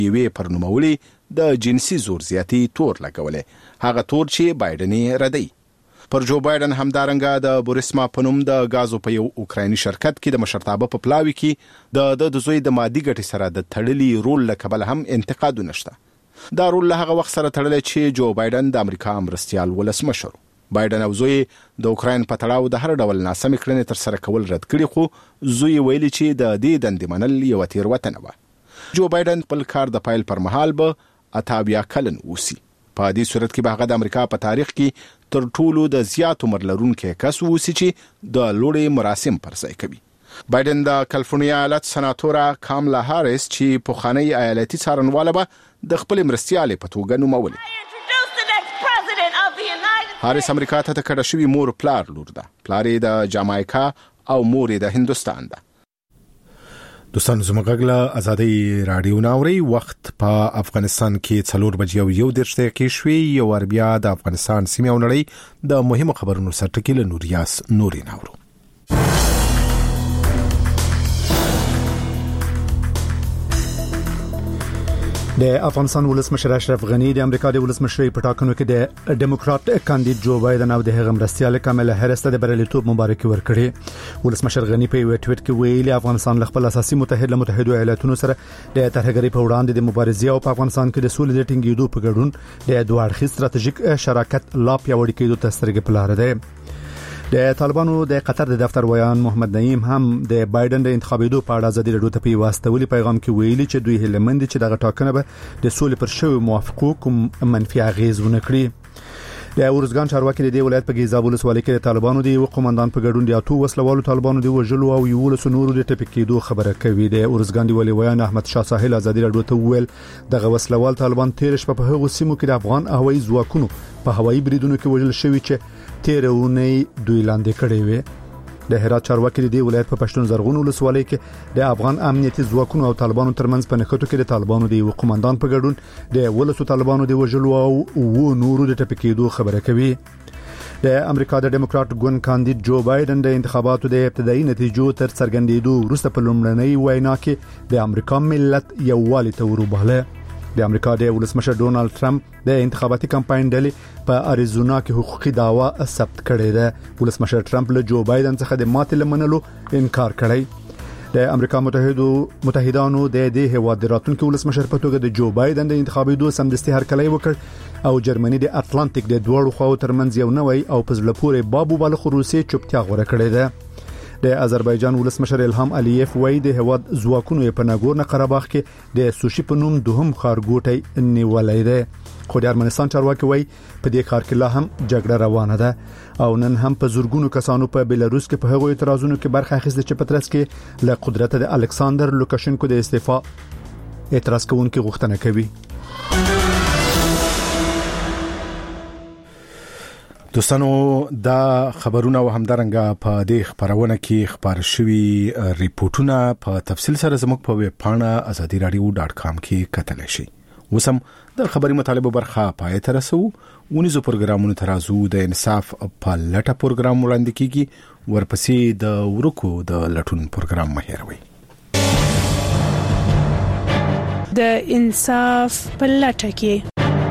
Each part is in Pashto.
یوې پر نوموړي د جنسي زور زیاتي تور لګولې، هغه تور چې بایدن یې ردی. پر جو بایدن همدارنګه د بوریسما په نوم د غازو په یو اوکرایني شرکت کې د مشرتابه په پلاوي کې د زوی د مادي ګټې سره د تړلي رول له کبله هم انتقادونه شته. دا رول له هغه وخت سره تړلی چې جو بایدن د امریکا مرستیال ولسمشر. بایدن او زوی د اوکراین په تړاو د هر ډول ناسمې کړنې تر سره کول رد کړي، خو زوی ویلي چې د دې دندې منل یوه تېروتنه وه. جو بایدن خپل کار د پیل پر مهال به 88 کلن اوسي. په دې صورت کې به هغه د امریکا په تاریخ کې تر ټولو د زیات عمر لرونکي کس اوسي چې د لوړې مراسم پرځای کوي. بایدن د کالیفورنیا ایالت سناتوره کاملا هاریس چې پخوانی ایالتي څارنواله به د خپل مرستیالې په توګه نومولې. هاریس امریکا ته کډه شوی مور پلار لور ده. پلار یې د جامایکا او مور یې د هندوستان ده. دوستانو زموږ غږ ازادي رادیو ناوري. وخت په افغانستان کې 4:01 کې شوي. یو وربیا د افغانستان سیمه او نړۍ د مهمو خبرونو سرټکی له نوریاس نوري ناورو. د افغانستان ولسمشر اشرف غنی د امریکا د ولسمشر په ټاکنو کې د ډیموکرات کاندید جو بایدن او د هغه مرستیال کاملا هریس ته د بریالیتوب مبارکي ورکړي. ولسمشر غنی په یو ټویټ کې ویلي افغانستان خپل اساسي متحد له متحده ایالاتونو سره د ترهګرۍ په وړاندې د مبارزې او په افغانستان کې د سولې د ټینګېدو په ګډون د دوه اړخیز ستراتیژیک شراکت لا پیاوړی کېدو ته سترګې په لار ده. د طالبانو د قطر د دفتر ویان محمد نعیم هم د بایدن د انتخابېدو په اړه ازادي رادیو ته په واستولي پیغام کې ویلي چې دوی هلمند چې دغه ټاکنه به د سولې پر شوی موافقو کوم منفي اغیز ونه کړي. د اورزګان چارواکي د ولایت په ګیزاب ولسوالۍ کې د طالبانو د یو قومندان په ګډون د اتو وسلوالو طالبانو د وژلو او یو له نورو د ټپکېدو خبره کوي. د اورزګان دی ولي ویان احمد شاه ساحل ازادي رادیو ته ویل دغه وسلوال طالبان تیر شپه په هغو سیمو کې د افغان هوایي ځواکونو په هوایي بریدونو کې وژل شوی چې تیرونه دوی لاندې کړي وي. د هرات چارواکي د ولایت په پښتون زرغون ولسوالۍ کې د افغان امنیتي ځواکونو او طالبانو ترمنځ په نښتو کې د طالبانو د یو قومندان په ګډون د ولسو طالبانو د وژلو او نورو د ټپکېدو خبره کوي. د امریکا د ډیموکرات ګوند کاندید جو بایدن د انتخاباتو د ابتدایي نتیجو تر څرګندېدو وروسته په لومړنۍ وینا کې د امریکا ملت یووالي ته ورباله. د امریکا د ولسمشر ډونالد ټرمپ د انتخاباتي کمپاین ډلې په اریزونا کې حقوقي دعوا ثبت کړې ده. ولسمشر ټرمپ له جو بایدن څخه د ماتې لمنلو انکار کړی. د امریکا متحدانو د دې هیواد د راتلونکي ولسمشر په توګه د جو بایدن د انتخابېدو سمدستي هرکلی وکړ او جرمني د اتلانتیک د دوړو خواو ترمنځ یو نوی او په زړه پورې بابو بالغ روسي چوپتیا غوړه کړې ده. د آذربایجان ولسمشر الهام الیف وای د هواد ځواکونو په ناګورنو قرهباغ کې د سوشي په نوم دوهم خارګوټي نیولای دی. خو د ارمنستان چارواکي وای په دې کار کې لا هم جګړه روانه ده او نن هم په زورګونو کسانو په بلاروس کې په هغو اعتراضونو کې برخه اخیسته چې په ترڅ کې له قدرت د الکساندر لوکاشنکو د استعفا اعتراض کوونکي غوښتنه کوي. دوستانو دا خبرونه او همدارنګه په دې خبرونه کې خبر شوي ریپورتونه په تفصیل سره زموږ په ویب پاڼه azadiradio.com کې کتلی شئ. وسم د خبري مطالبه برخه پای ته رسو. ونیزو پروګرامونو ترازو د انصاف په لټه پروګرام وړاندې کیږي، ورپسې د ورکو د لټون پروګرام مهیروي. د انصاف په لټه کې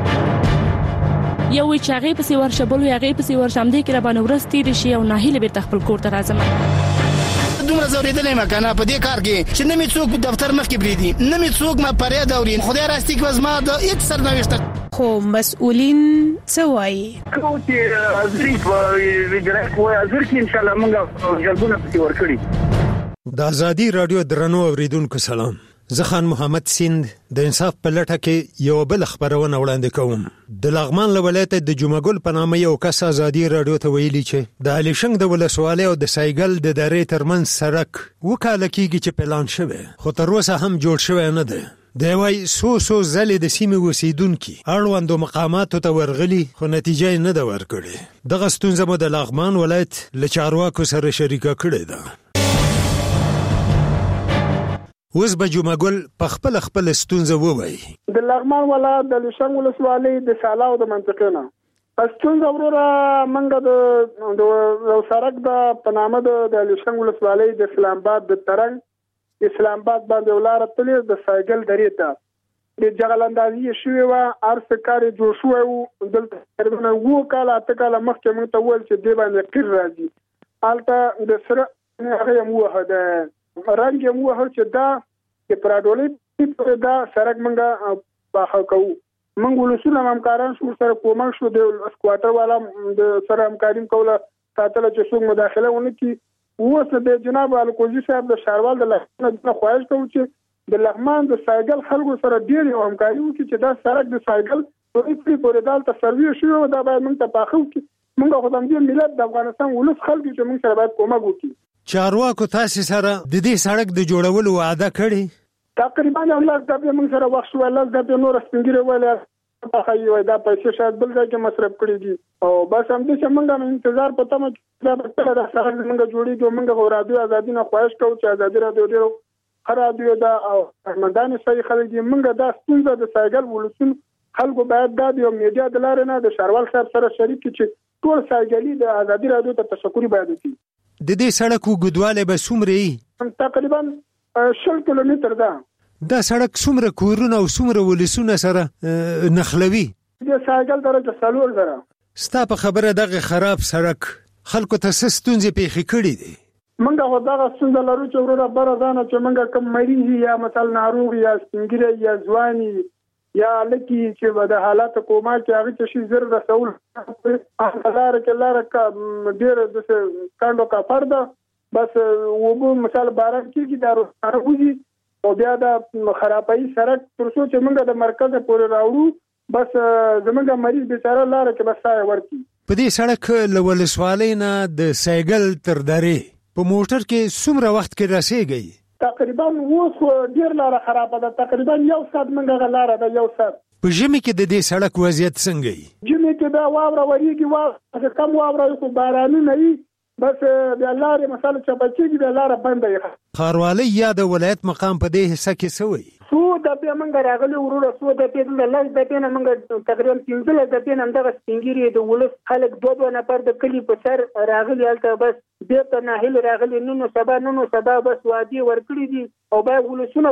یو چې هغه په سیور شبل یو هغه په سیور شم دې کې را باندې ورستې دي شي او ناهیله به خپل کور ته راځم. دومره زوریدلې مکانه په دې کار کې چې نه می څوک په دفتر مخ کې بریدي، نه می څوک ما پرې داورین. خدای راستي کې وزما د هیڅ سرنوشت خو مسؤلین څه وایي کوم چې ازریف وګړي کوی ازر کې ان شاء الله موږ جلبونه پکې ورکړي. د ازادي رادیو درنو اوریدونکو سلام. زه خان محمد سیند د انصاف په لټه کې یو بل خبرونه وړاندې کوم. د لغمان ولایت د جمعګل په نامه یو کس ازادي رادیو ته ویلي چې د الیشنګ د ولسوالۍ او د سایګل د درې ترمنځ سړک وکاله کېږي چې پلان شوی خو تر اوسه هم جوړ شوی نه دی. د وای سو زلې د سیمې اوسیدونکو اړوندو مقاماتو ته ورغلي خو نتیجه نه ده ورکړې. دغه ستونزه مو د لغمان ولایت له چارواکو سره شریکه کړې ده. اوس به جمعګل په خپل ستونزه ووایي. د لغمان ولایت د الیشنګ ولسوالۍ د سالاو د منطقې نه ستونزه وروره منګه د سړک د پنامه د الیشنګ ولسوالۍ د اسلام آباد د ترنګ اسلام آباد باندې ولاره تلې د سایګل درې ته د جغلاندازي شوی و ارس کار جوړ شو او دلته تقریبا وو کال اته کال مخکې موږ ته ول چې دی باندې قیر راځي البته د سره هغه مو ده رنګ مو هر چې دا د پراډولې دا سرک منګه باخه کوو موږ ولسونه همکاران شو سره کومک شو د سکواټر والا د سره همکاري کوله ساتل چې څوک مداخله ونه کی اوس د جناب الکوزي صاحب د شاروال د لغمان خواهش کوم چې د لغمان د سایګل خلکو سره ډیر همکاري وکړي چې دا سرک د سایګل پورې دالته سروي شو دا باید موږ ته پاخو کی موږ خو د ملت د افغانستان ولس خلکو چې موږ سره باید کومک وکړي چارواکو تاسو سره د دې سړک د جوړولو وعده کړې تقریبا الله د موږ سره وخت شو الله د نور سپینګره ولا په خایي دا پیسې شاید بل ځای کې مصرف کړي دي او بس هم دې چې موږ انتظار پته مې دا سره موږ جوړیږو موږ رادیو ازادي نه خواهش کوو چې ازادي رادیو ډیرو رادیو دا او مدان صحیح خلک دي موږ دا ستونزه د سایګل ولسون خلکو باید دا د میډیا د لارې نه د شاروال صاحب سره شریک چې ټول سایګلي د ازادي رادیو ته تشکر باید وکړي د دې سړک وګدواله به څومره تقریبا 60 کیلومتر ده دا سړک څومره کورونه او څومره ولسونه سره نخلوي د سایګل درجه سالور زره ستا په خبره دغه خراب سړک خلکو ته ستونزې پیښې کړې دي منګه خو دغه ستونزه لرو چې وروره برازانه چې منګه کم مریض یا مثلا ناروغ یا سپینګری یا ځواني یا لکه چې د حالات کومه چې هغه څه شي زر رسول هغه کې لاره ډیر د کاندو کا فرده بس وبو مثال باران کې دا راوځي او بیا د خرابای سرک ترڅو چې موږ د مرکز پورې راوړو بس زمونږ مریض بیچاره لاره کې بس سای ورکی په دې سړک لولسوالۍ نه د سایګل تر درې په موټر کې څومره وخت کې رسیږي تقریبا اوس ډیر لاره خراب ده تقریبا یو ساعت موږ لاره ده یو ساعت په ژمي کې د دې سړک وضعیت څنګه وي ژمي کې دا واوره وریږي واوره کم واوره خو باراني نه وي بس د لارې مثلا چې بچیږي د لارې بنده یې ښاروالۍ یا د ولایت مقام په دې حصہ کې سوی سو د به منګ راغلي وروره سو د پیډل لاس د پینه منګ تقریبا 15 د پینه دغه سپینګری د ولس خلک دوه نفر د کلی په سر راغلي الته بس بیرته نه هل راغلي نو سبا بس وادي ورکړي دي او به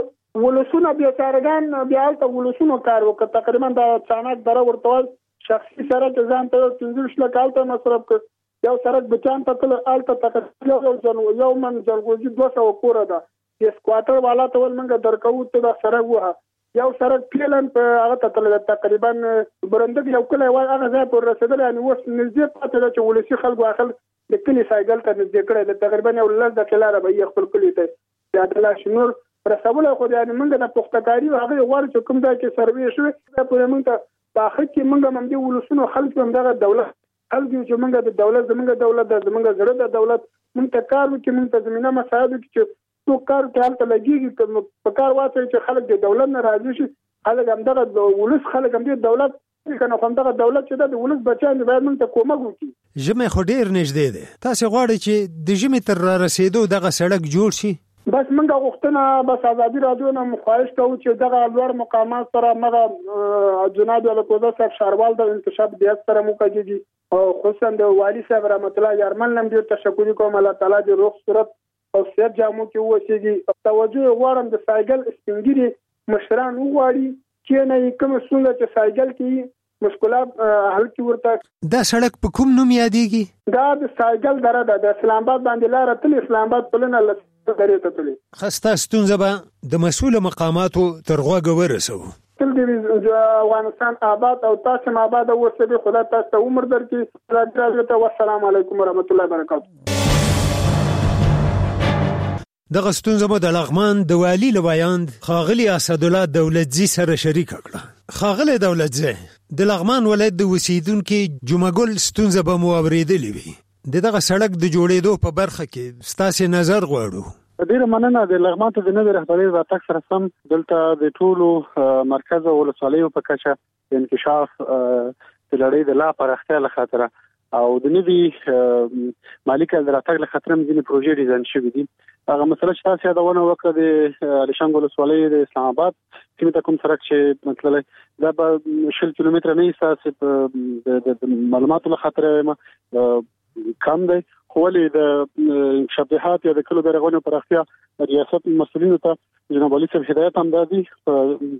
ولسونه بیا چارګان بیا الته ولسونه کار وکړه تقریبا د چانک دره ورتوال شخصي سره ځان ته 15 لک الته مصرف کړ یو سرک بچان ته تل الته تقریبا یو من جلګوزي 200 کوره ده یس کوارټر والا ته ول منګه درکو ته دا سرک وه یو سرک پیلن په هغه ته تل تقریبا برندګ یو کله وای هغه ځای پر رسیدل یعنی وس نږدې پاتې ده چې ولسی خلکو اخل د کلی سایګل ته نږدې کړی تقریبا یو لږ د کلاره به خپل کلی ته د الله شنور رسول خو یعنی منګه د پختکاری هغه ور چې کوم ځای کې سروي شوی په موږ ته په اخر کې منګه مم دي ولسونو خلک هم دغه دولت خلګو چې موږ د دولت زمونږ زړه د دولت موږ ته کار وکړي موږ ته زمينه مساعد وکړي چې څو کار ته حالت لګيږي په کار واچي چې خلک د دولت نه راضي شي خلک هم دغه ولس خلک هم د دولت کنه هم دغه دولت چې د ولس بچان باید موږ ته کومک وکړي ژمه خو ډیر نږدې ده تاسو غواړئ چې د ژمه تر رسیدو دغه سړک جوړ شي بس منګه غوښتنه بس ازادي رادیو نه خواهش کوو چې دغه لوړ مقامات سره مغه جناب الکوزا صاحب شاروال د انتشاب د سره موکږي او خصوصا د والی صاحب رحمت الله یارمن نم ډیر تشکر کوم الله تعالی دې روغ صورت او صحت جامو کې وسیږي توجه غواړم د سایګل سپینګری مشران وغواړي چې نه کوم څنګه چې سایګل کې مشکلات حل کی ورته دا سړک په کوم نوم یادېږي دا د سایګل دره ده د اسلام آباد باندې لار تل اسلام آباد پلن الله درې ته تللی خسته ستونزه به د مسؤل مقاماتو تر غوږه ورسو تل دې افغانستان آباد او تاسو آباد او سبي خدای تاسو ته عمر درکړي راځي والسلام علیکم ورحمت الله وبرکاته دغه ستونزه مو د لغمان د والی لویاند خاغلی اسدالله دولتزی سره شریک کړه خاغلی دولتزی د لغمان ولایت د اوسیدونکو جمعګل ستونزه به مو اوریدلې وي دغه سړک د جوړېدو په برخه کې ستاسو نظر غواړو ډیره مننه د لغمان ته د نوې رهبرۍ راتګ سره سم دلته د ټولو مرکز او ولسوالیو په کچه د انکشاف د لړۍ د لا پراختیا له خاطره او د نوې مالي کال راتګ له خاطر هم ځینې پروژې ډیزاین شوې دي هغه مسله چې تاسو یادونه وکړه د علشان ولسوالۍ د اسلام آباد سیمه ته کوم سړک چې مطلب دا به 10 کیلومتره نه ایساسي د معلوماتو له خاطر کم دی خو ولې د شبهات یا د کلو د رغونې پراختیا ریاست مسؤلینو ته جناب علي صاحب هدایت هم دادي